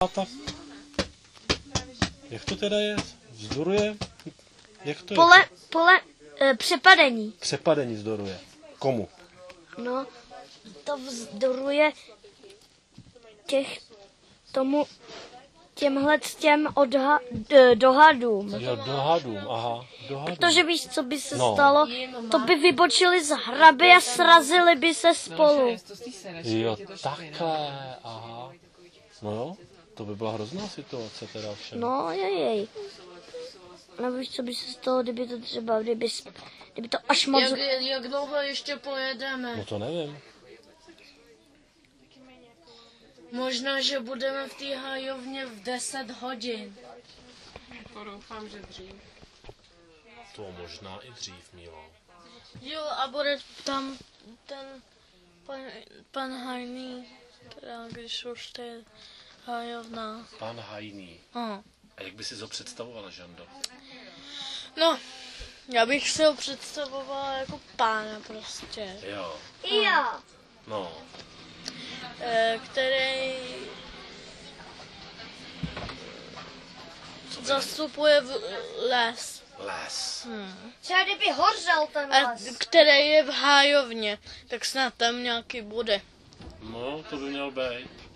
Jak to teda je? Vzdoruje? Jak to je? Přepadení. Přepadení vzdoruje. Komu? No, to vzdoruje těm dohadům. Jo, dohadům, aha. Dohadům. Protože víš, co by se stalo? To by vybočili z hraby a srazili by se spolu. Jo, takhle, aha. No jo, to by byla hrozná situace teda všem. No, jej. No víš, co by se stalo, kdyby to třeba, kdyby to až moc... Jak dlouho ještě pojedeme? No to nevím. Možná, že budeme v té hájovně v 10 hodin. To doufám, že dřív. To možná i dřív, Mílo. Jo, a bude tam ten pan Hajný, teda když už to je hájovna. Pan Hajný. A jak by si to představovala, Žando? No, já bych si ho představovala jako pána prostě. Jo. Jo. No. Který zastupuje les. Les. Třeba kdyby hořel ten A les. který je v hájovně, tak snad tam nějaký bude. No, to by měl být.